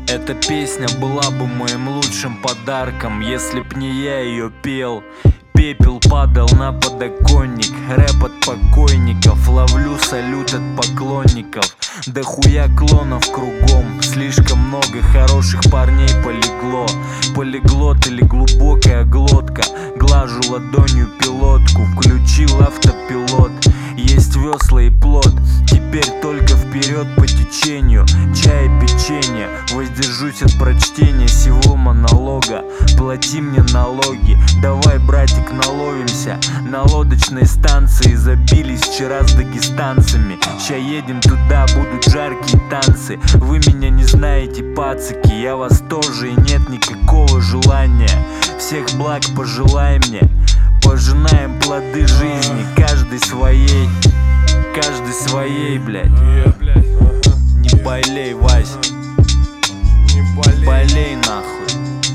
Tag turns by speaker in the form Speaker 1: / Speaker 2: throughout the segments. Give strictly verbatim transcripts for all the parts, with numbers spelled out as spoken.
Speaker 1: Эта песня была бы моим лучшим подарком, если б не я ее пел. Пепел падал на подоконник, рэп от покойников, ловлю салют от поклонников. Да хуя клонов кругом, слишком много хороших парней полегло. Полиглот или глубокая глотка, глажу ладонью пилотку, включил автопилот. Есть весла и плот, теперь только вперед по течению. Чай и печенье, воздержусь от прочтения сего монолога. Плати мне налоги, давай, братик, наловимся. На лодочной станции забились вчера с дагестанцами. Ща едем туда, будут жаркие танцы. Вы меня не знаете, пацаки, я вас тоже, и нет никакого желания. Всех благ пожелай мне, пожинаем плоды жизни, каждый своей, каждый своей, блядь. Не болей, Вась, не болей нахуй.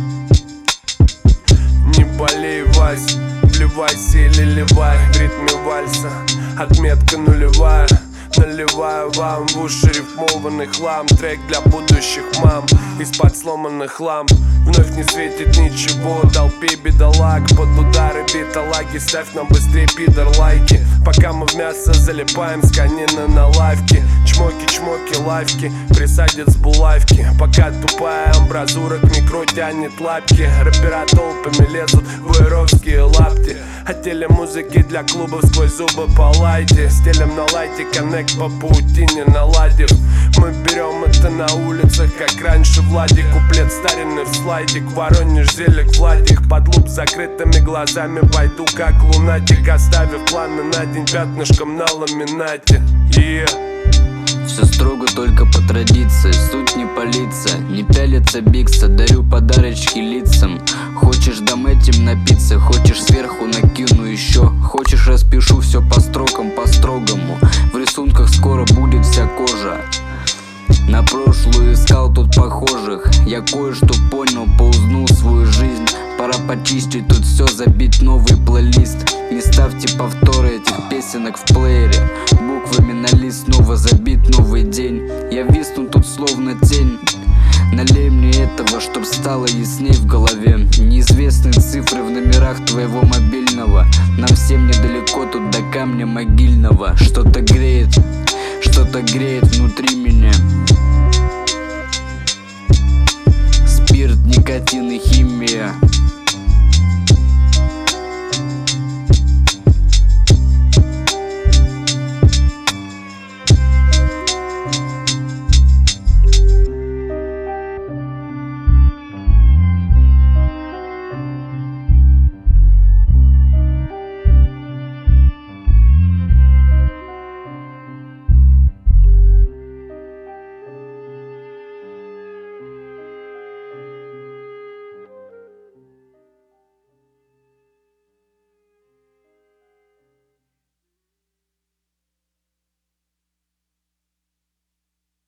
Speaker 2: Не болей, Вась, вливайся или ливай в ритме вальса, отметка нулевая. Наливаю вам в уши рифмованный хлам, трек для будущих мам из-под сломанных ламп. Вновь не светит ничего толпе бедолаг, под удары биталаги. Ставь нам быстрее, пидор, лайки, пока мы в мясо залипаем с конина на лавке. Чмоки-чмоки, лавки, присадят с булавки, пока тупая амбразурок микро тянет лапки. Рэпера толпами лезут в уэровские лапти, хотели музыки для клубов сквозь зубы по лайте. Стелем на лайте, коннект по паутине наладив. Мы берем это на улицах, как раньше Владик. Куплет старинный в слайдик, Воронеж, Зелик, Владик. Под луп закрытыми глазами пойду как лунатик, оставив планы на день пятнышком на ламинате. Yeah.
Speaker 3: Все строго только по традиции, суть не палится, не пялится бикса, дарю подарочки лицам. Хочешь дам этим напиться, хочешь сверху накину еще, хочешь распишу все по строкам, по строгому. В рисунках скоро будет вся кожа. На прошлую искал тут похожих, я кое-что понял, поузнул свою жизнь. Пора почистить тут все, забить новый плейлист. Не ставьте повторы этих песенок в плеере, буквами на лист снова забит новый день. Я висну тут словно тень, налей мне этого, чтоб стало ясней в голове. Неизвестные цифры в номерах твоего мобильного, нам всем недалеко тут до камня могильного. Что-то греет, что-то греет внутри меня. Спирт, никотин и химия.